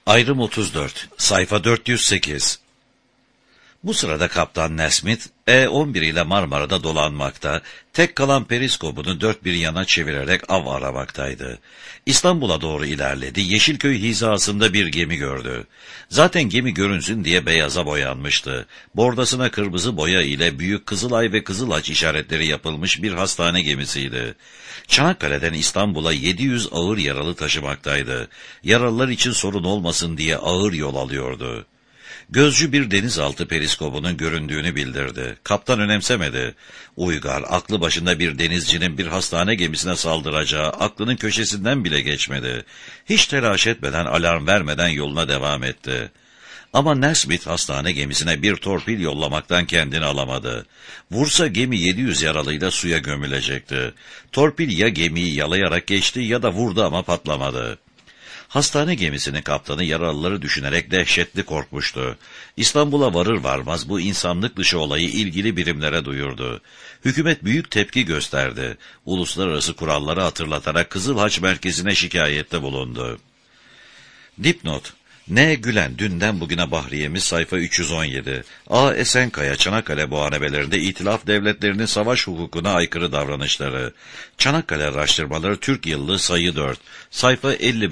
Ayrım 34, sayfa 408. Bu sırada Kaptan Nesmith, E-11 ile Marmara'da dolanmakta, tek kalan periskopunu dört bir yana çevirerek av aramaktaydı. İstanbul'a doğru ilerledi, Yeşilköy hizasında bir gemi gördü. Zaten gemi görünsün diye beyaza boyanmıştı. Bordasına kırmızı boya ile büyük Kızılay ve Kızılaç işaretleri yapılmış bir hastane gemisiydi. Çanakkale'den İstanbul'a 700 ağır yaralı taşımaktaydı. Yaralılar için sorun olmasın diye ağır yol alıyordu. Gözcü bir denizaltı periskopunun göründüğünü bildirdi. Kaptan önemsemedi. Uygar, aklı başında bir denizcinin bir hastane gemisine saldıracağı aklının köşesinden bile geçmedi. Hiç telaş etmeden, alarm vermeden yoluna devam etti. Ama Nesmith hastane gemisine bir torpil yollamaktan kendini alamadı. Vursa gemi 700 yaralıyla suya gömülecekti. Torpil ya gemiyi yalayarak geçti ya da vurdu ama patlamadı. Hastane gemisinin kaptanı yaralıları düşünerek dehşetli korkmuştu. İstanbul'a varır varmaz bu insanlık dışı olayı ilgili birimlere duyurdu. Hükümet büyük tepki gösterdi. Uluslararası kuralları hatırlatarak Kızıl Haç Merkezi'ne şikayette bulundu. Dipnot: N. Gülen, dünden bugüne Bahriyemiz, sayfa 317. A. Esenkaya, Çanakkale muharebelerinde İtilaf devletlerinin savaş hukukuna aykırı davranışları. Çanakkale araştırmaları, Türk Yıllığı, sayı 4. Sayfa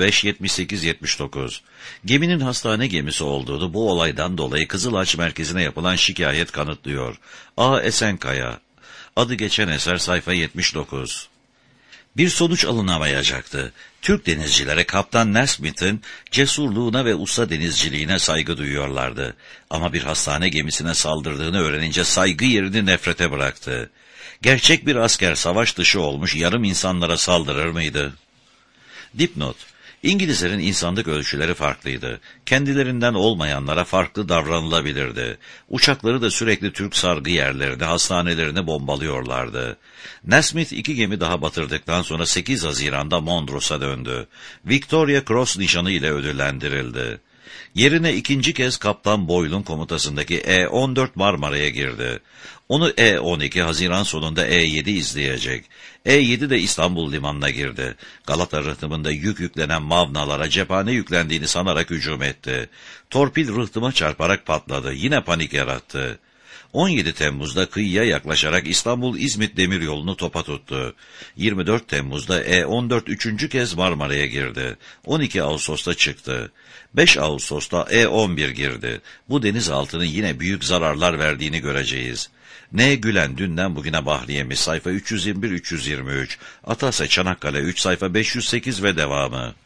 55-78-79. Geminin hastane gemisi olduğunu bu olaydan dolayı Kızılhaç merkezine yapılan şikayet kanıtlıyor. A. Esenkaya. Adı geçen eser, sayfa 79. Bir sonuç alınamayacaktı. Türk denizcilere Kaptan Nesmith'in cesurluğuna ve usta denizciliğine saygı duyuyorlardı. Ama bir hastane gemisine saldırdığını öğrenince saygı yerini nefrete bıraktı. Gerçek bir asker savaş dışı olmuş yarım insanlara saldırır mıydı? Dipnot: İngilizlerin insanlık ölçüleri farklıydı. Kendilerinden olmayanlara farklı davranılabilirdi. Uçakları da sürekli Türk sargı yerlerini, hastanelerini bombalıyorlardı. Nesmith 2 gemi daha batırdıktan sonra 8 Haziran'da Mondros'a döndü. Victoria Cross nişanı ile ödüllendirildi. Yerine ikinci kez Kaptan Boyle'un komutasındaki E-14 Marmara'ya girdi. Onu E-12 Haziran sonunda E-7 izleyecek. E-7 de İstanbul limanına girdi. Galata rıhtımında yük yüklenen mavnalara cephane yüklendiğini sanarak hücum etti. Torpil rıhtıma çarparak patladı. Yine panik yarattı. 17 Temmuz'da kıyıya yaklaşarak İstanbul-İzmit demiryolunu topa tuttu. 24 Temmuz'da E-14 üçüncü kez Marmara'ya girdi. 12 Ağustos'ta çıktı. 5 Ağustos'ta E-11 girdi. Bu denizaltının yine büyük zararlar verdiğini göreceğiz. N. Gülen, dünden bugüne Bahriyemiz, sayfa 321-323. Atasya Çanakkale 3, sayfa 508 ve devamı.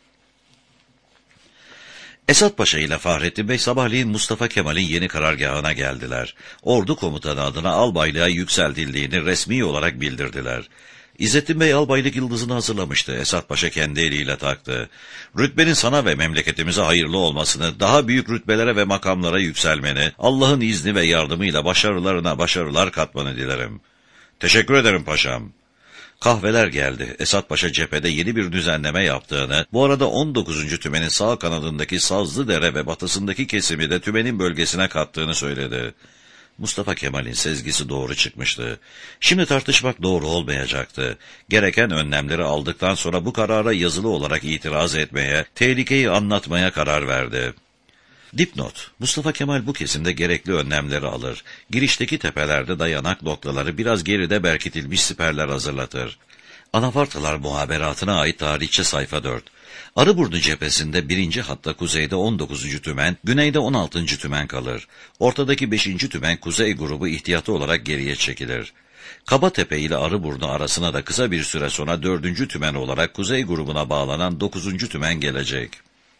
Esat Paşa ile Fahrettin Bey sabahleyin Mustafa Kemal'in yeni karargahına geldiler. Ordu komutanı adına albaylığa yükseltildiğini resmi olarak bildirdiler. İzzettin Bey albaylık yıldızını hazırlamıştı. Esat Paşa kendi eliyle taktı. Rütbenin sana ve memleketimize hayırlı olmasını, daha büyük rütbelere ve makamlara yükselmeni, Allah'ın izni ve yardımıyla başarılarına başarılar katmanı dilerim. Teşekkür ederim paşam. Kahveler geldi. Esat Paşa cephede yeni bir düzenleme yaptığını, bu arada 19. tümenin sağ kanadındaki Sazlıdere ve batısındaki kesimi de tümenin bölgesine kattığını söyledi. Mustafa Kemal'in sezgisi doğru çıkmıştı. Şimdi tartışmak doğru olmayacaktı. Gereken önlemleri aldıktan sonra bu karara yazılı olarak itiraz etmeye, tehlikeyi anlatmaya karar verdi. Dipnot: Mustafa Kemal bu kesimde gerekli önlemleri alır. Girişteki tepelerde dayanak noktaları, biraz geride berkitilmiş siperler hazırlatır. Anafartalar muhaberatına ait tarihçe sayfa 4. Arıburnu cephesinde 1. hatta kuzeyde 19. tümen, güneyde 16. tümen kalır. Ortadaki 5. tümen kuzey grubu ihtiyatı olarak geriye çekilir. Kabatepe ile Arıburnu arasına da kısa bir süre sonra 4. tümen olarak kuzey grubuna bağlanan 9. tümen gelecek.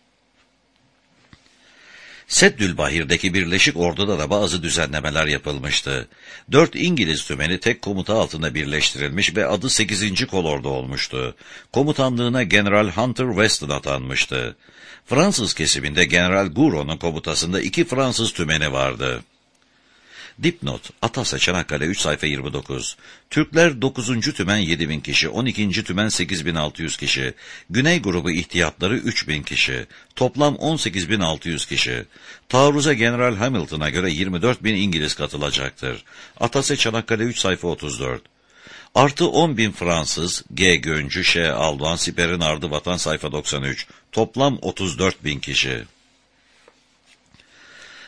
Seddülbahir'deki Birleşik Ordu'da da bazı düzenlemeler yapılmıştı. 4 İngiliz tümeni tek komuta altında birleştirilmiş ve adı 8. Kolordu olmuştu. Komutanlığına General Hunter Weston atanmıştı. Fransız kesiminde General Gouron'un komutasında 2 Fransız tümeni vardı. Dipnot: Atasya Çanakkale 3, sayfa 29. Türkler 9. tümen 7000 kişi, 12. tümen 8600 kişi. Güney grubu ihtiyatları 3000 kişi. Toplam 18600 kişi. Taarruza General Hamilton'a göre 24.000 İngiliz katılacaktır. Atasya Çanakkale 3, sayfa 34. Artı 10.000 Fransız, G. Göncü, Ş. Alban, Siper'in ardı vatan, sayfa 93. Toplam 34.000 kişi.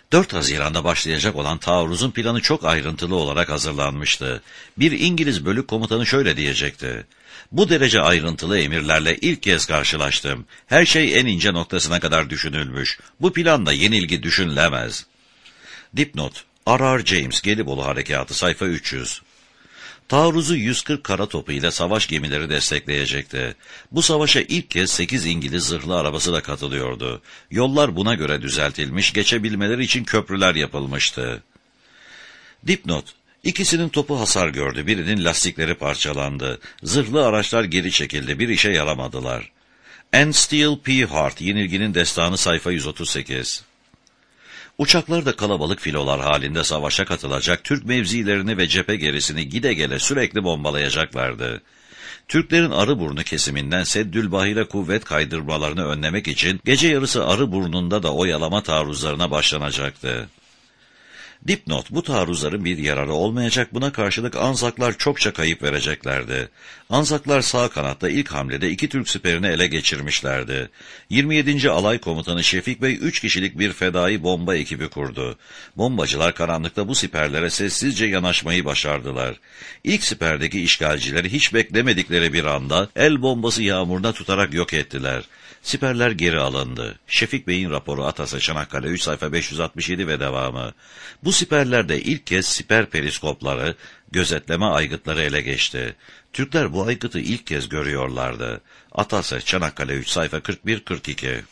4 Haziran'da başlayacak olan taarruzun planı çok ayrıntılı olarak hazırlanmıştı. Bir İngiliz bölük komutanı şöyle diyecekti: "Bu derece ayrıntılı emirlerle ilk kez karşılaştım. Her şey en ince noktasına kadar düşünülmüş. Bu planda yenilgi düşünülemez." Dipnot: R.R. James, Gelibolu Harekatı, sayfa 300. Taarruzu 140 kara topu ile savaş gemileri destekleyecekti. Bu savaşa ilk kez 8 İngiliz zırhlı arabası da katılıyordu. Yollar buna göre düzeltilmiş, geçebilmeleri için köprüler yapılmıştı. Dipnot: İkisinin topu hasar gördü, birinin lastikleri parçalandı. Zırhlı araçlar geri çekildi, bir işe yaramadılar. Anne Steele P. Hart, Yenilginin Destanı, sayfa 138. Uçaklar da kalabalık filolar halinde savaşa katılacak, Türk mevzilerini ve cephe gerisini gide gele sürekli bombalayacaklardı. Türklerin Arıburnu kesiminden Seddülbahir'e kuvvet kaydırmalarını önlemek için gece yarısı Arıburnu'nda da oyalama taarruzlarına başlanacaktı. Dipnot: bu taarruzların bir yararı olmayacak, buna karşılık Anzaklar çokça kayıp vereceklerdi. Anzaklar sağ kanatta ilk hamlede 2 Türk siperini ele geçirmişlerdi. 27. Alay Komutanı Şefik Bey 3 kişilik bir fedai bomba ekibi kurdu. Bombacılar karanlıkta bu siperlere sessizce yanaşmayı başardılar. İlk siperdeki işgalcileri hiç beklemedikleri bir anda el bombası yağmuruna tutarak yok ettiler. Siperler geri alındı. Şefik Bey'in raporu Atasya Çanakkale 3 sayfa 567 ve devamı. Bu siperlerde ilk kez siper periskopları, gözetleme aygıtları ele geçti. Türkler bu aygıtı ilk kez görüyorlardı. Atasya Çanakkale 3 sayfa 41-42.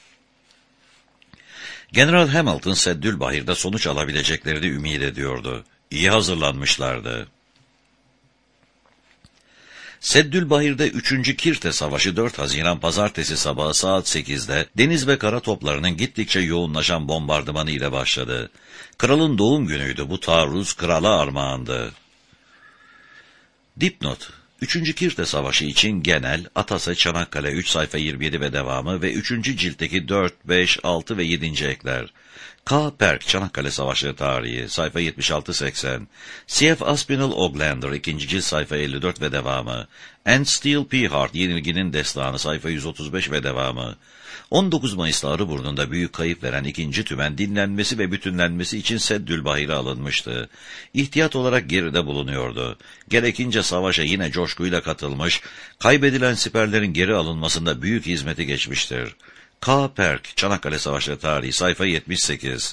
General Hamilton Seddülbahir'de sonuç alabileceklerini ümit ediyordu. İyi hazırlanmışlardı. Seddülbahir'de 3. Kirte Savaşı 4 Haziran Pazartesi sabahı saat 8'de deniz ve kara toplarının gittikçe yoğunlaşan bombardımanı ile başladı. Kralın doğum günüydü, bu taarruz krala armağandı. Dipnot: 3. Kirte Savaşı için genel, Atasya Çanakkale 3 sayfa 27 ve devamı ve 3. ciltteki 4, 5, 6 ve 7. ekler. K. Perk, Çanakkale Savaşları Tarihi, sayfa 76-80. C.F. Aspinall Oglander, 2. cilt, sayfa 54 ve devamı. Anne Steele P. Hart, Yenilginin Destanı, sayfa 135 ve devamı. 19 Mayıs'ta Arıburnu'nda büyük kayıp veren 2. Tümen dinlenmesi ve bütünlenmesi için Seddülbahir'e alınmıştı. İhtiyat olarak geride bulunuyordu. Gerekince savaşa yine coşkuyla katılmış, kaybedilen siperlerin geri alınmasında büyük hizmeti geçmiştir. K. Perk, Çanakkale Savaşları Tarihi, sayfa 78.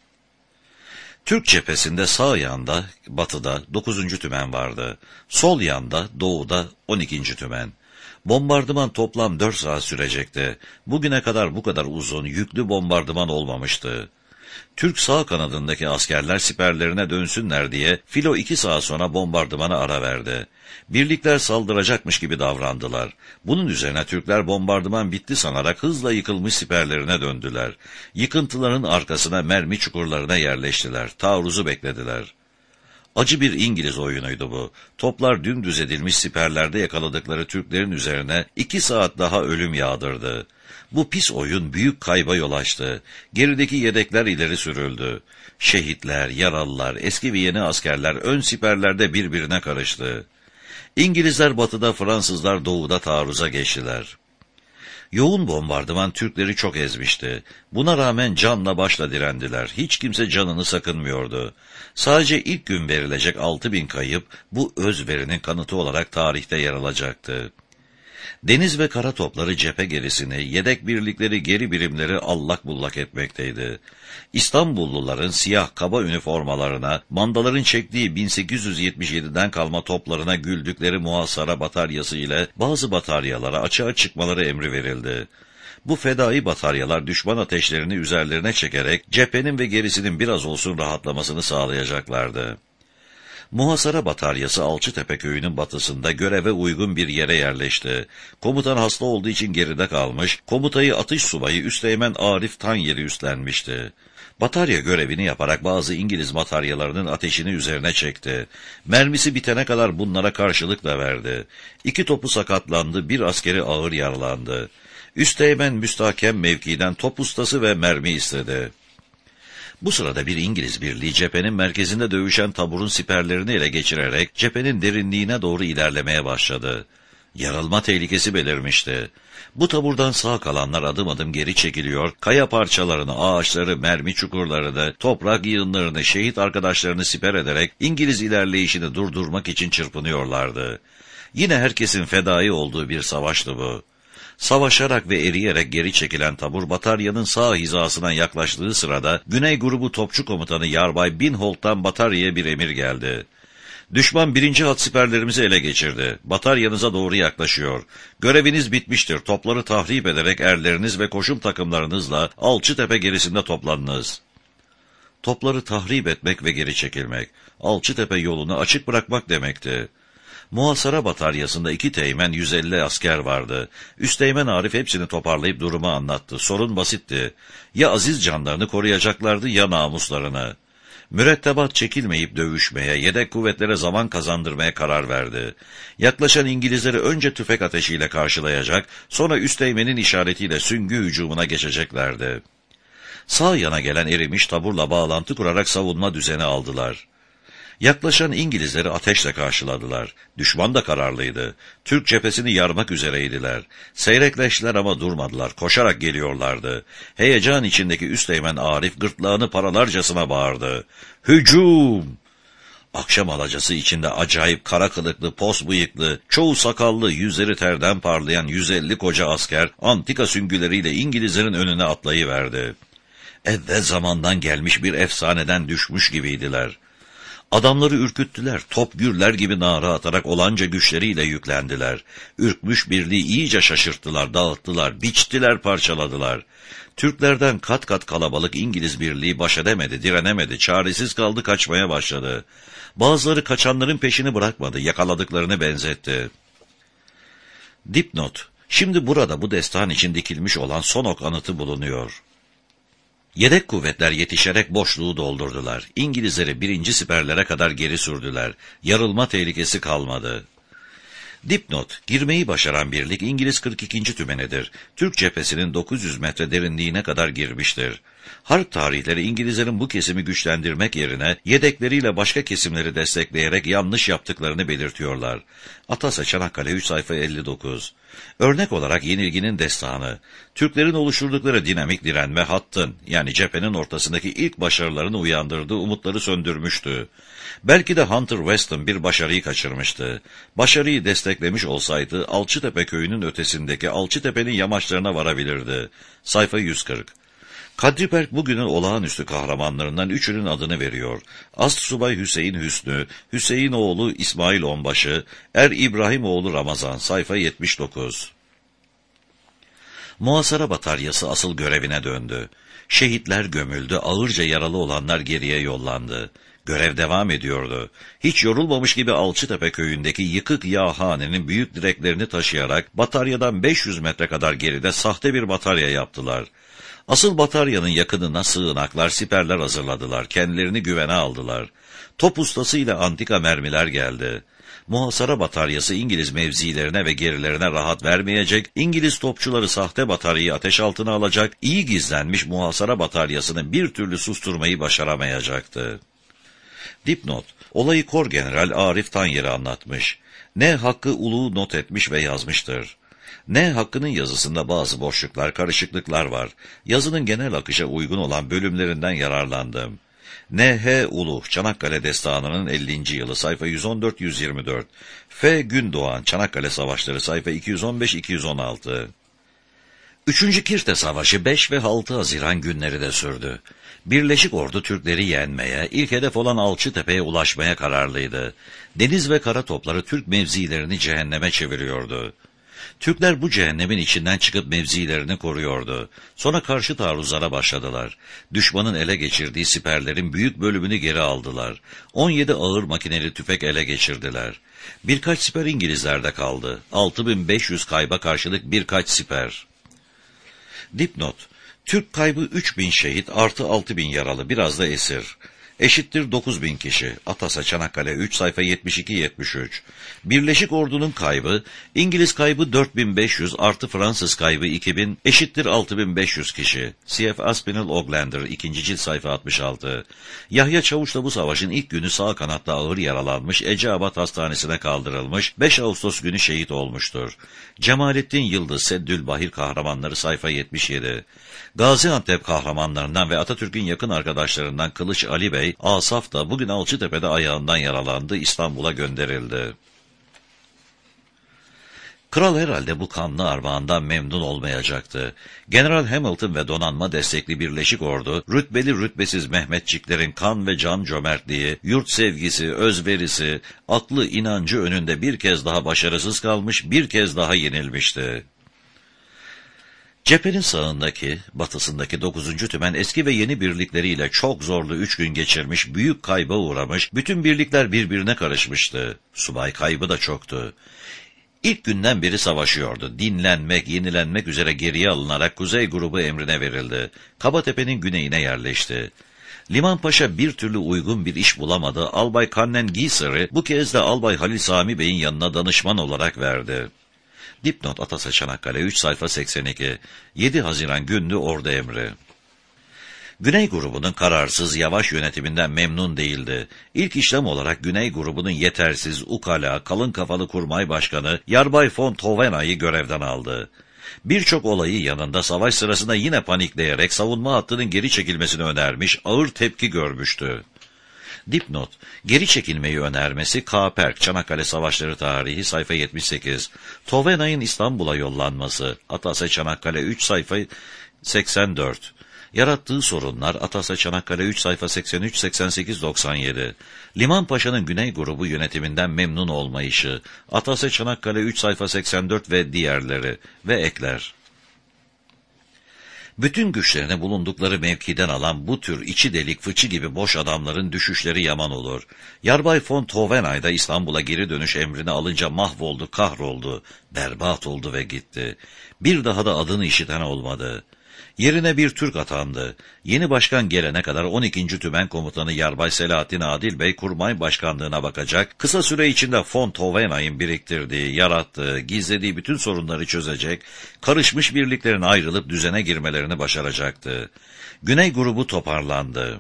Türk cephesinde sağ yanda, batıda 9. Tümen vardı. Sol yanda, doğuda 12. Tümen. Bombardıman toplam 4 saat sürecekti. Bugüne kadar bu kadar uzun, yüklü bombardıman olmamıştı. Türk sağ kanadındaki askerler siperlerine dönsünler diye filo 2 saat sonra bombardımana ara verdi. Birlikler saldıracakmış gibi davrandılar. Bunun üzerine Türkler bombardıman bitti sanarak hızla yıkılmış siperlerine döndüler. Yıkıntıların arkasına mermi çukurlarına yerleştiler. Taarruzu beklediler. Acı bir İngiliz oyunuydu bu. Toplar dümdüz edilmiş siperlerde yakaladıkları Türklerin üzerine 2 saat daha ölüm yağdırdı. Bu pis oyun büyük kayba yol açtı. Gerideki yedekler ileri sürüldü. Şehitler, yaralılar, eski ve yeni askerler ön siperlerde birbirine karıştı. İngilizler batıda, Fransızlar doğuda taarruza geçtiler. Yoğun bombardıman Türkleri çok ezmişti. Buna rağmen canla başla direndiler. Hiç kimse canını sakınmıyordu. Sadece ilk gün verilecek 6.000 kayıp bu özverinin kanıtı olarak tarihte yer alacaktı. Deniz ve kara topları cephe gerisini, yedek birlikleri geri birimleri allak bullak etmekteydi. İstanbulluların siyah kaba üniformalarına, mandaların çektiği 1877'den kalma toplarına güldükleri muhasara bataryası ile bazı bataryalara açığa çıkmaları emri verildi. Bu fedai bataryalar düşman ateşlerini üzerlerine çekerek cephenin ve gerisinin biraz olsun rahatlamasını sağlayacaklardı. Muhasara bataryası Alçıtepe köyünün batısında göreve uygun bir yere yerleşti. Komutan hasta olduğu için geride kalmış, komutayı atış subayı Üsteğmen Arif Tanyeri üstlenmişti. Batarya görevini yaparak bazı İngiliz bataryalarının ateşini üzerine çekti. Mermisi bitene kadar bunlara karşılık da verdi. 2 topu sakatlandı, 1 askeri ağır yaralandı. Üsteğmen müstahkem mevkiden top ustası ve mermi istedi. Bu sırada bir İngiliz birliği cephenin merkezinde dövüşen taburun siperlerini ele geçirerek cephenin derinliğine doğru ilerlemeye başladı. Yarılma tehlikesi belirmişti. Bu taburdan sağ kalanlar adım adım geri çekiliyor, kaya parçalarını, ağaçları, mermi çukurlarını, toprak yığınlarını, şehit arkadaşlarını siper ederek İngiliz ilerleyişini durdurmak için çırpınıyorlardı. Yine herkesin fedai olduğu bir savaştı bu. Savaşarak ve eriyerek geri çekilen tabur bataryanın sağ hizasına yaklaştığı sırada Güney Grubu Topçu Komutanı Yarbay Binholt'tan bataryaya bir emir geldi. Düşman 1. hat siperlerimizi ele geçirdi. Bataryanıza doğru yaklaşıyor. Göreviniz bitmiştir. Topları tahrip ederek erleriniz ve koşum takımlarınızla Alçıtepe gerisinde toplanınız. Topları tahrip etmek ve geri çekilmek, Alçıtepe yolunu açık bırakmak demekti. Muhasara bataryasında 2 teğmen 150 asker vardı. Üsteğmen Arif hepsini toparlayıp durumu anlattı. Sorun basitti. Ya aziz canlarını koruyacaklardı ya namuslarını. Mürettebat çekilmeyip dövüşmeye, yedek kuvvetlere zaman kazandırmaya karar verdi. Yaklaşan İngilizleri önce tüfek ateşiyle karşılayacak, sonra üsteğmenin işaretiyle süngü hücumuna geçeceklerdi. Sağ yana gelen erimiş taburla bağlantı kurarak savunma düzeni aldılar. Yaklaşan İngilizleri ateşle karşıladılar. Düşman da kararlıydı. Türk cephesini yarmak üzereydiler. Seyrekleştiler ama durmadılar. Koşarak geliyorlardı. Heyecan içindeki üsteğmen Arif gırtlağını paralarcasına bağırdı. Hücum! Akşam alacası içinde acayip kara kılıklı, pos bıyıklı, çoğu sakallı, yüzleri terden parlayan 150 koca asker antika süngüleriyle İngilizlerin önüne atlayıverdi. Evvel zamandan gelmiş bir efsaneden düşmüş gibiydiler. Adamları ürküttüler, top gürler gibi nara atarak olanca güçleriyle yüklendiler. Ürkmüş birliği iyice şaşırttılar, dağıttılar, biçtiler, parçaladılar. Türklerden kat kat kalabalık İngiliz birliği baş edemedi, direnemedi, çaresiz kaldı, kaçmaya başladı. Bazıları kaçanların peşini bırakmadı, yakaladıklarını benzetti. Dipnot: Şimdi burada bu destan için dikilmiş olan son ok anıtı bulunuyor. Yedek kuvvetler yetişerek boşluğu doldurdular. İngilizleri 1. siperlere kadar geri sürdüler. Yarılma tehlikesi kalmadı. Dipnot: Girmeyi başaran birlik İngiliz 42. tümenidir. Türk cephesinin 900 metre derinliğine kadar girmiştir. Harp tarihleri İngilizlerin bu kesimi güçlendirmek yerine yedekleriyle başka kesimleri destekleyerek yanlış yaptıklarını belirtiyorlar. Atasa Çanakkale 3 sayfa 59. Örnek olarak yenilginin destanı, Türklerin oluşturdukları dinamik direnme hattın, yani cephenin ortasındaki ilk başarılarını uyandırdığı umutları söndürmüştü. Belki de Hunter Weston bir başarıyı kaçırmıştı. Başarıyı desteklemiş olsaydı Alçıtepe köyünün ötesindeki Alçıtepe'nin yamaçlarına varabilirdi. Sayfa 140. Kadriberk bugünün olağanüstü kahramanlarından üçünün adını veriyor. Astsubay Hüseyin Hüsnü, Hüseyin oğlu İsmail Onbaşı, İbrahim oğlu Ramazan, sayfa 79. Muhasara bataryası asıl görevine döndü. Şehitler gömüldü, ağırca yaralı olanlar geriye yollandı. Görev devam ediyordu. Hiç yorulmamış gibi Alçıtepe köyündeki yıkık yağhanenin büyük direklerini taşıyarak bataryadan 500 metre kadar geride sahte bir batarya yaptılar. Asıl bataryanın yakınına sığınaklar, siperler hazırladılar, kendilerini güvene aldılar. Top ustası ile antika mermiler geldi. Muhasara bataryası İngiliz mevzilerine ve gerilerine rahat vermeyecek, İngiliz topçuları sahte bataryayı ateş altına alacak, iyi gizlenmiş muhasara bataryasını bir türlü susturmayı başaramayacaktı. Dipnot: Olayı Kor General Arif Tanyer'e anlatmış. Ne Hakkı Ulu not etmiş ve yazmıştır. Ne Hakkı'nın yazısında bazı boşluklar, karışıklıklar var. Yazının genel akışa uygun olan bölümlerinden yararlandım. N.H. Ulu, Çanakkale Destanı'nın 50. yılı, sayfa 114-124. F. Gündoğan, Çanakkale Savaşları, sayfa 215-216. 3. Kirte Savaşı 5 ve 6 Haziran günleri de sürdü. Birleşik Ordu Türkleri yenmeye, ilk hedef olan Alçıtepe'ye ulaşmaya kararlıydı. Deniz ve kara topları Türk mevzilerini cehenneme çeviriyordu. Türkler bu cehennemin içinden çıkıp mevzilerini koruyordu. Sonra karşı taarruzlara başladılar. Düşmanın ele geçirdiği siperlerin büyük bölümünü geri aldılar. 17 ağır makineli tüfek ele geçirdiler. Birkaç siper İngilizlerde kaldı. 6500 kayba karşılık birkaç siper. Dipnot: Türk kaybı 3000 şehit artı 6000 yaralı, biraz da esir. eşittir 9.000 kişi. Atasa Çanakkale 3 sayfa 72-73. Birleşik ordunun kaybı, İngiliz kaybı 4.500 artı Fransız kaybı 2.000 eşittir 6.500 kişi. C.F. Aspinall Oglander 2. cilt sayfa 66. Yahya Çavuş da bu savaşın ilk günü sağ kanatta ağır yaralanmış, Eceabat Hastanesi'ne kaldırılmış, 5 Ağustos günü şehit olmuştur. Cemalettin Yıldız Seddülbahir kahramanları sayfa 77. Gaziantep kahramanlarından ve Atatürk'ün yakın arkadaşlarından Kılıç Ali Bey, Asaf da bugün Alçıtepe'de ayağından yaralandı, İstanbul'a gönderildi. Kral herhalde bu kanlı armağandan memnun olmayacaktı. General Hamilton ve donanma destekli Birleşik Ordu, rütbeli rütbesiz Mehmetçiklerin kan ve can cömertliği, yurt sevgisi, özverisi, aklı inancı önünde bir kez daha başarısız kalmış, bir kez daha yenilmişti. Cephenin sağındaki, batısındaki 9. Tümen eski ve yeni birlikleriyle çok zorlu 3 gün geçirmiş, büyük kayba uğramış, bütün birlikler birbirine karışmıştı. Subay kaybı da çoktu. İlk günden beri savaşıyordu. Dinlenmek, yenilenmek üzere geriye alınarak Kuzey Grubu emrine verildi. Kabatepe'nin güneyine yerleşti. Limanpaşa bir türlü uygun bir iş bulamadı. Albay Kannen Gieser'i bu kez de Albay Halil Sami Bey'in yanına danışman olarak verdi. Dipnot Atasa Çanakkale 3 sayfa 82. 7 Haziran günlü ordu emri. Güney grubunun kararsız, yavaş yönetiminden memnun değildi. İlk işlem olarak Güney grubunun yetersiz, ukala, kalın kafalı kurmay başkanı Yarbay von Tovena'yı görevden aldı. Birçok olayı yanında savaş sırasında yine panikleyerek savunma hattının geri çekilmesini önermiş, ağır tepki görmüştü. Dipnot, geri çekilmeyi önermesi K. Çanakkale Savaşları Tarihi sayfa 78. Tovena'nın İstanbul'a yollanması Atasa Çanakkale 3 sayfa 84. Yarattığı sorunlar Atasa Çanakkale 3 sayfa 83-88-97. Limanpaşa'nın Güney grubu yönetiminden memnun olmayışı Atasa Çanakkale 3 sayfa 84 ve diğerleri ve ekler. Bütün güçlerini bulundukları mevkiden alan bu tür içi delik fıçı gibi boş adamların düşüşleri yaman olur. Yarbay von Tovenay da İstanbul'a geri dönüş emrini alınca mahvoldu, kahroldu, berbat oldu ve gitti. Bir daha da adını işiten olmadı. Yerine bir Türk atandı. Yeni başkan gelene kadar 12. Tümen Komutanı Yarbay Selahattin Adil Bey kurmay başkanlığına bakacak, kısa süre içinde von Tovenay'ın biriktirdiği, yarattığı, gizlediği bütün sorunları çözecek, karışmış birliklerin ayrılıp düzene girmelerini başaracaktı. Güney grubu toparlandı.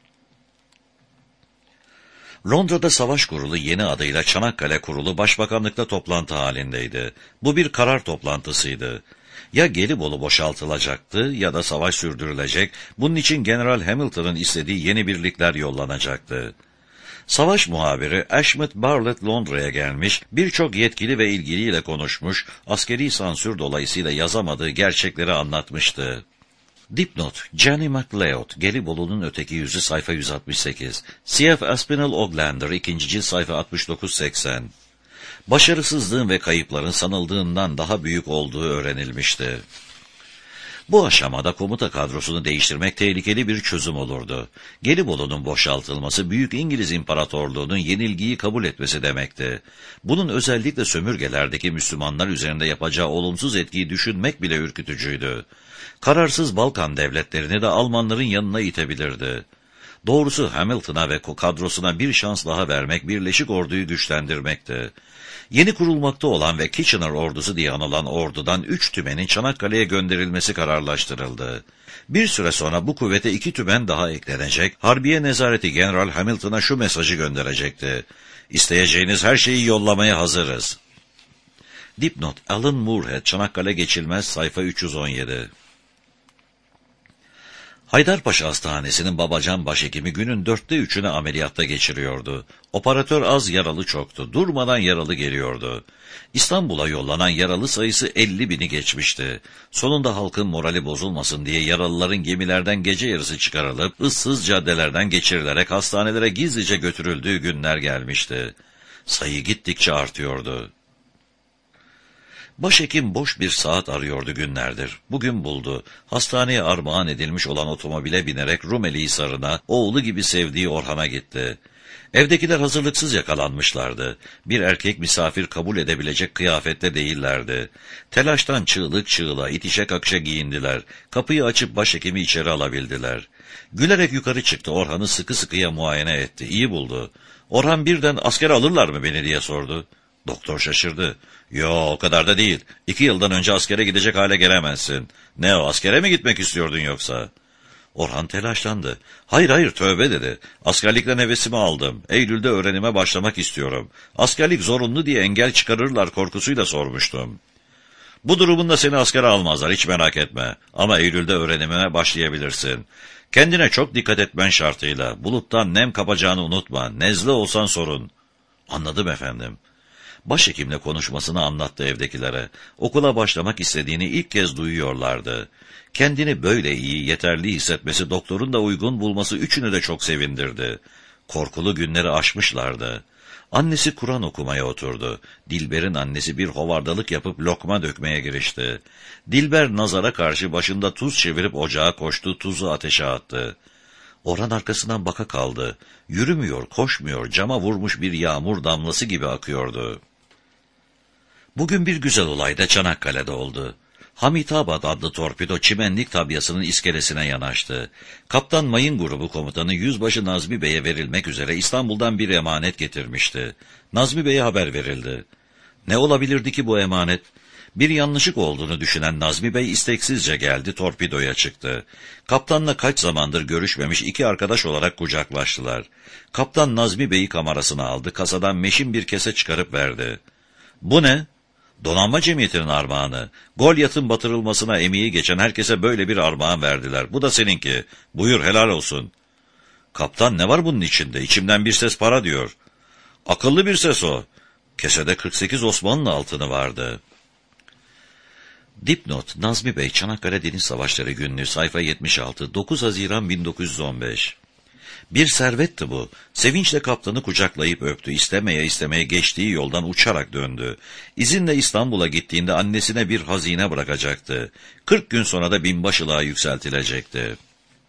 Londra'da Savaş Kurulu yeni adıyla Çanakkale Kurulu Başbakanlıkta toplantı halindeydi. Bu bir karar toplantısıydı. Ya Gelibolu boşaltılacaktı ya da savaş sürdürülecek, bunun için General Hamilton'ın istediği yeni birlikler yollanacaktı. Savaş muhabiri Ashmead Bartlett Londra'ya gelmiş, birçok yetkili ve ilgiliyle konuşmuş, askeri sansür dolayısıyla yazamadığı gerçekleri anlatmıştı. Dipnot, Jenny MacLeod, Gelibolu'nun öteki yüzü sayfa 168, C.F. Aspinall Oglander 2. cilt sayfa 69-80. Başarısızlığın ve kayıpların sanıldığından daha büyük olduğu öğrenilmişti. Bu aşamada komuta kadrosunu değiştirmek tehlikeli bir çözüm olurdu. Gelibolu'nun boşaltılması Büyük İngiliz İmparatorluğu'nun yenilgiyi kabul etmesi demekti. Bunun özellikle sömürgelerdeki Müslümanlar üzerinde yapacağı olumsuz etkiyi düşünmek bile ürkütücüydü. Kararsız Balkan devletlerini de Almanların yanına itebilirdi. Doğrusu Hamilton'a ve kadrosuna bir şans daha vermek Birleşik Ordu'yu güçlendirmekti. Yeni kurulmakta olan ve Kitchener ordusu diye anılan ordudan 3 tümenin Çanakkale'ye gönderilmesi kararlaştırıldı. Bir süre sonra bu kuvvete 2 tümen daha eklenecek, Harbiye Nezareti General Hamilton'a şu mesajı gönderecekti: İsteyeceğiniz her şeyi yollamaya hazırız. Dipnot, Alan Moorhead, Çanakkale Geçilmez, sayfa 317. Haydarpaşa Hastanesi'nin Babacan başhekimi günün 3'ünü ameliyatta geçiriyordu. Operatör az, yaralı çoktu. Durmadan yaralı geliyordu. İstanbul'a yollanan yaralı sayısı 50.000'i geçmişti. Sonunda halkın morali bozulmasın diye yaralıların gemilerden gece yarısı çıkarılıp ıssız caddelerden geçirilerek hastanelere gizlice götürüldüğü günler gelmişti. Sayı gittikçe artıyordu. Başhekim boş bir saat arıyordu günlerdir. Bugün buldu. Hastaneye armağan edilmiş olan otomobile binerek Rumeli Hisarı'na, oğlu gibi sevdiği Orhan'a gitti. Evdekiler hazırlıksız yakalanmışlardı. Bir erkek misafir kabul edebilecek kıyafette değillerdi. Telaştan çığlık çığlığa, itişe kakışa giyindiler. Kapıyı açıp başhekimi içeri alabildiler. Gülerek yukarı çıktı, Orhan'ı sıkı sıkıya muayene etti. İyi buldu. Orhan birden askere alırlar mı beni diye sordu. Doktor şaşırdı. Yo, o kadar da değil. 2 yıldan önce askere gidecek hale gelemezsin. Ne o, askere mi gitmek istiyordun yoksa? Orhan telaşlandı. Hayır tövbe dedi. Askerlikten hevesimi aldım. Eylül'de öğrenime başlamak istiyorum. Askerlik zorunlu diye engel çıkarırlar korkusuyla sormuştum. Bu durumunda seni askere almazlar, hiç merak etme. Ama Eylül'de öğrenimine başlayabilirsin. Kendine çok dikkat etmen şartıyla. Buluttan nem kapacağını unutma. Nezle olsan sorun. Anladım efendim. Başhekimle konuşmasını anlattı evdekilere. Okula başlamak istediğini ilk kez duyuyorlardı. Kendini böyle iyi, yeterli hissetmesi, doktorun da uygun bulması üçünü de çok sevindirdi. Korkulu günleri aşmışlardı. Annesi Kur'an okumaya oturdu. Dilber'in annesi bir hovardalık yapıp lokma dökmeye girişti. Dilber nazara karşı başında tuz çevirip ocağa koştu, tuzu ateşe attı. Orhan arkasından baka kaldı. Yürümüyor, koşmuyor, cama vurmuş bir yağmur damlası gibi akıyordu. Bugün bir güzel olay da Çanakkale'de oldu. Hamitabad adlı torpido çimenlik tabyasının iskelesine yanaştı. Kaptan Mayın Grubu Komutanı Yüzbaşı Nazmi Bey'e verilmek üzere İstanbul'dan bir emanet getirmişti. Nazmi Bey'e haber verildi. Ne olabilirdi ki bu emanet? Bir yanlışlık olduğunu düşünen Nazmi Bey isteksizce geldi, torpidoya çıktı. Kaptanla kaç zamandır görüşmemiş 2 arkadaş olarak kucaklaştılar. Kaptan Nazmi Bey'i kamerasına aldı, kasadan meşin bir kese çıkarıp verdi. Bu ne? Donanma Cemiyeti'nin armağanı. Golyat'ın batırılmasına emeği geçen herkese böyle bir armağan verdiler. Bu da seninki. Buyur, helal olsun. Kaptan, ne var bunun içinde? İçimden bir ses para diyor. Akıllı bir ses o. Kesede 48 Osmanlı altını vardı. Dipnot: Nazmi Bey, Çanakkale Deniz Savaşları Günlüğü, sayfa 76, 9 Haziran 1915. Bir servetti bu. Sevinçle kaptanı kucaklayıp öptü. İstemeye geçtiği yoldan uçarak döndü. İzinle İstanbul'a gittiğinde annesine bir hazine bırakacaktı. 40 gün sonra da binbaşılığa yükseltilecekti.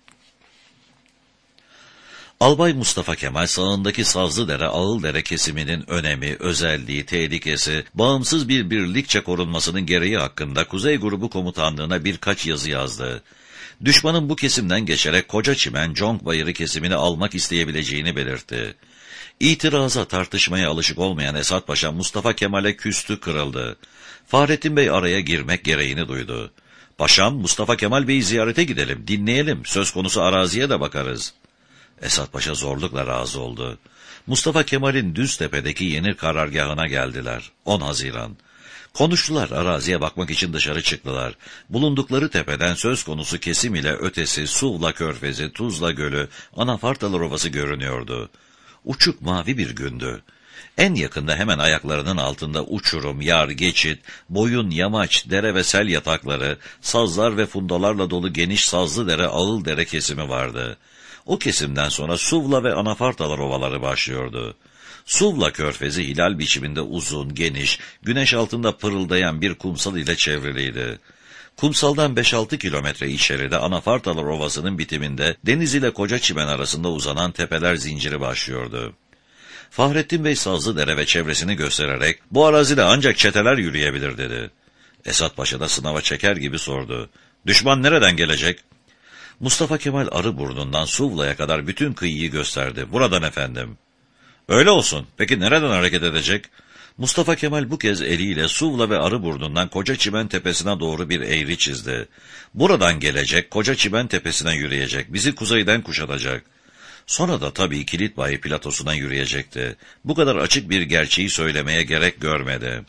Albay Mustafa Kemal sağındaki Sazlıdere Ağıldere kesiminin önemi, özelliği, tehlikesi, bağımsız bir birlikçe korunmasının gereği hakkında Kuzey Grubu Komutanlığı'na birkaç yazı yazdı. Düşmanın bu kesimden geçerek Kocaçimen, Conkbayırı kesimini almak isteyebileceğini belirtti. İtiraza, tartışmaya alışık olmayan Esat Paşa Mustafa Kemal'e küstü, kırıldı. Fahrettin Bey araya girmek gereğini duydu. Paşam, Mustafa Kemal Bey'i ziyarete gidelim, dinleyelim, söz konusu araziye de bakarız. Esat Paşa zorlukla razı oldu. Mustafa Kemal'in Düztepe'deki yeni karargahına geldiler. 10 Haziran. Konuştular, araziye bakmak için dışarı çıktılar. Bulundukları tepeden söz konusu kesim ile ötesi Suvla Körfezi, Tuzla Gölü, Anafartalı Ovası görünüyordu. Uçuk mavi bir gündü. En yakında hemen ayaklarının altında uçurum, yar, geçit, boyun, yamaç, dere ve sel yatakları, sazlar ve fundalarla dolu geniş Sazlıdere Ağıldere kesimi vardı. O kesimden sonra Suvla ve Anafartalar ovaları başlıyordu. Suvla Körfezi hilal biçiminde uzun, geniş, güneş altında pırıldayan bir kumsal ile çevriliydi. Kumsaldan 5-6 kilometre içeride Anafartalar Ovası'nın bitiminde deniz ile Kocaçimen arasında uzanan tepeler zinciri başlıyordu. Fahrettin Bey Sazlıdere ve çevresini göstererek bu arazide ancak çeteler yürüyebilir dedi. Esat Paşa da sınava çeker gibi sordu. Düşman nereden gelecek? Mustafa Kemal Arıburnu'ndan Suvla'ya kadar bütün kıyıyı gösterdi. Buradan efendim. Öyle olsun. Peki nereden hareket edecek? Mustafa Kemal bu kez eliyle Suvla ve Arıburnu'ndan Kocaçimen Tepesi'ne doğru bir eğri çizdi. Buradan gelecek, Kocaçimen Tepesi'ne yürüyecek, bizi kuzeyden kuşatacak. Sonra da tabii Kilitbayi platosuna yürüyecekti. Bu kadar açık bir gerçeği söylemeye gerek görmedi.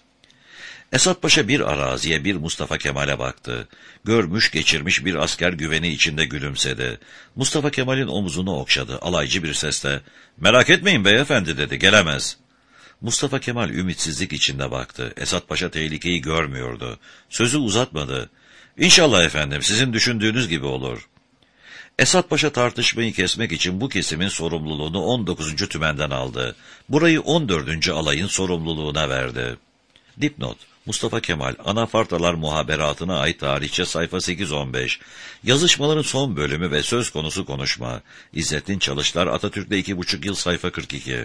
Esat Paşa bir araziye, bir Mustafa Kemal'e baktı. Görmüş geçirmiş bir asker güveni içinde gülümsedi. Mustafa Kemal'in omuzunu okşadı. Alaycı bir sesle, "Merak etmeyin beyefendi," dedi, "gelemez." Mustafa Kemal ümitsizlik içinde baktı. Esat Paşa tehlikeyi görmüyordu. Sözü uzatmadı. "İnşallah efendim, sizin düşündüğünüz gibi olur." Esat Paşa tartışmayı kesmek için bu kesimin sorumluluğunu 19. Tümen'den aldı. Burayı 14. Alayın sorumluluğuna verdi. Dipnot: Mustafa Kemal, Anafartalar Muhaberatına ait tarihçe sayfa 815. Yazışmaların son bölümü ve söz konusu konuşma. İzzettin Çalışlar, Atatürk'te 2,5 yıl sayfa 42.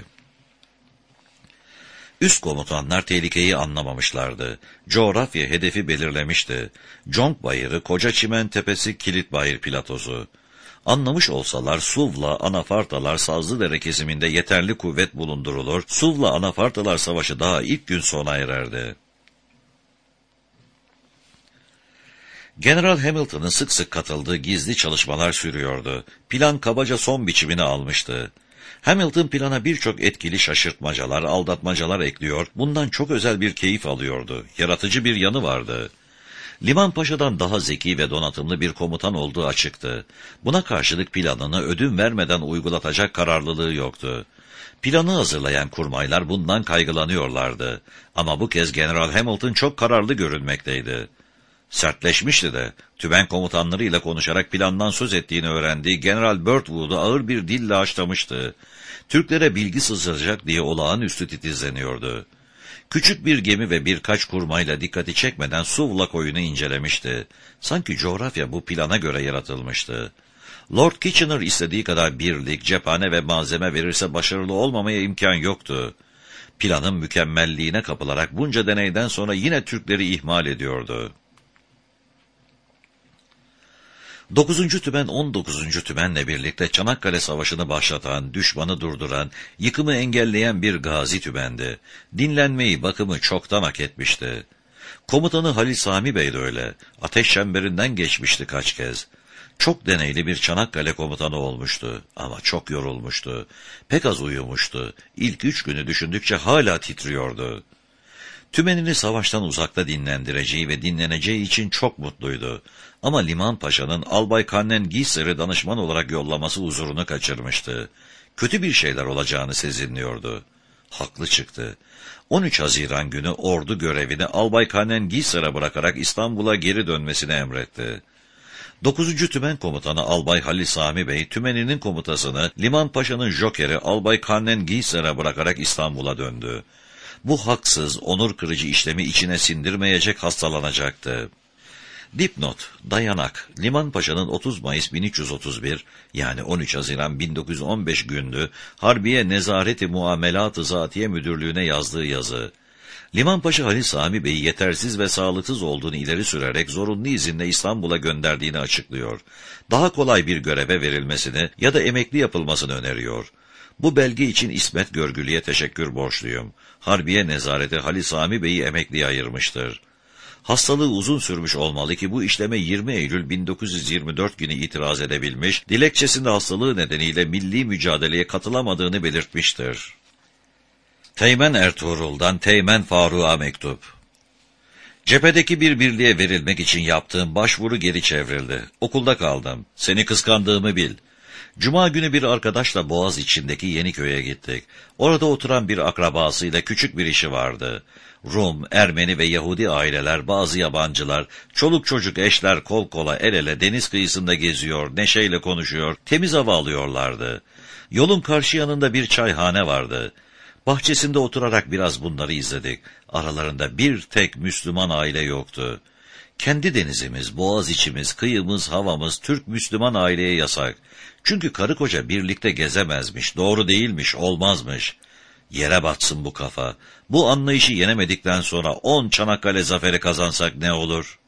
Üst komutanlar tehlikeyi anlamamışlardı. Coğrafya hedefi belirlemişti. Conk Bayırı, Koca Çimen Tepesi, Kilit Bayır platosu. Anlamış olsalar Suvla, Anafartalar, Sazlıdere kesiminde yeterli kuvvet bulundurulur, Suvla-Anafartalar Savaşı daha ilk gün sona ererdi. General Hamilton'ın sık sık katıldığı gizli çalışmalar sürüyordu. Plan kabaca son biçimini almıştı. Hamilton plana birçok etkili şaşırtmacalar, aldatmacalar ekliyor, bundan çok özel bir keyif alıyordu. Yaratıcı bir yanı vardı. Liman Paşa'dan daha zeki ve donatımlı bir komutan olduğu açıktı. Buna karşılık planını ödün vermeden uygulatacak kararlılığı yoktu. Planı hazırlayan kurmaylar bundan kaygılanıyorlardı. Ama bu kez General Hamilton çok kararlı görünmekteydi. Sertleşmişti de, tümen komutanlarıyla konuşarak plandan söz ettiğini öğrendiği General Birdwood'u ağır bir dille haşlamıştı. Türklere bilgi sızdıracak diye olağanüstü titizleniyordu. Küçük bir gemi ve birkaç kurmayla dikkati çekmeden Suvla koyunu incelemişti. Sanki coğrafya bu plana göre yaratılmıştı. Lord Kitchener istediği kadar birlik, cephane ve malzeme verirse başarılı olmamaya imkan yoktu. Planın mükemmelliğine kapılarak bunca deneyden sonra yine Türkleri ihmal ediyordu. 9. Tümen 19. Tümen'le birlikte Çanakkale Savaşı'nı başlatan, düşmanı durduran, yıkımı engelleyen bir gazi tümendi. Dinlenmeyi, bakımı çoktan hak etmişti. Komutanı Halil Sami Bey de öyle. Ateş çemberinden geçmişti kaç kez. Çok deneyli bir Çanakkale komutanı olmuştu ama çok yorulmuştu. Pek az uyumuştu. İlk 3 günü düşündükçe hala titriyordu. Tümenini savaştan uzakta dinlendireceği ve dinleneceği için çok mutluydu. Ama Liman Paşa'nın Albay Kannen Gieser'i danışman olarak yollaması huzurunu kaçırmıştı. Kötü bir şeyler olacağını sezinliyordu. Haklı çıktı. 13 Haziran günü ordu görevini Albay Kannen Gieser'e bırakarak İstanbul'a geri dönmesini emretti. 9. Tümen Komutanı Albay Halil Sami Bey, tümeninin komutasını Liman Paşa'nın jokeri Albay Kannen Gieser'e bırakarak İstanbul'a döndü. Bu haksız, onur kırıcı işlemi içine sindirmeyecek, hastalanacaktı. Dipnot, dayanak, Liman Paşa'nın 30 Mayıs 1331, yani 13 Haziran 1915 günlü Harbiye Nezareti Muamelat-ı Zatiye Müdürlüğü'ne yazdığı yazı. Liman Paşa Halil Sami Bey'i yetersiz ve sağlıksız olduğunu ileri sürerek zorunlu izinle İstanbul'a gönderdiğini açıklıyor. Daha kolay bir göreve verilmesini ya da emekli yapılmasını öneriyor. Bu belge için İsmet Görgülü'ye teşekkür borçluyum. Harbiye Nezareti Halil Sami Bey'i emekliye ayırmıştır. Hastalığı uzun sürmüş olmalı ki bu işleme 20 Eylül 1924 günü itiraz edebilmiş, dilekçesinde hastalığı nedeniyle milli mücadeleye katılamadığını belirtmiştir. Teğmen Ertuğrul'dan Teğmen Faruk'a mektup. Cephedeki bir birliğe verilmek için yaptığım başvuru geri çevrildi. Okulda kaldım. Seni kıskandığımı bil. Cuma günü bir arkadaşla Boğaz içindeki Yeniköy'e gittik. Orada oturan bir akrabasıyla küçük bir işi vardı. Rum, Ermeni ve Yahudi aileler, bazı yabancılar, çoluk çocuk eşler kol kola el ele deniz kıyısında geziyor, neşeyle konuşuyor, temiz hava alıyorlardı. Yolun karşı yanında bir çayhane vardı. Bahçesinde oturarak biraz bunları izledik. Aralarında bir tek Müslüman aile yoktu. Kendi denizimiz, boğaz içimiz, kıyımız, havamız Türk Müslüman aileye yasak. Çünkü karı koca birlikte gezemezmiş, doğru değilmiş, olmazmış. Yere batsın bu kafa. Bu anlayışı yenemedikten sonra 10 Çanakkale zaferi kazansak ne olur?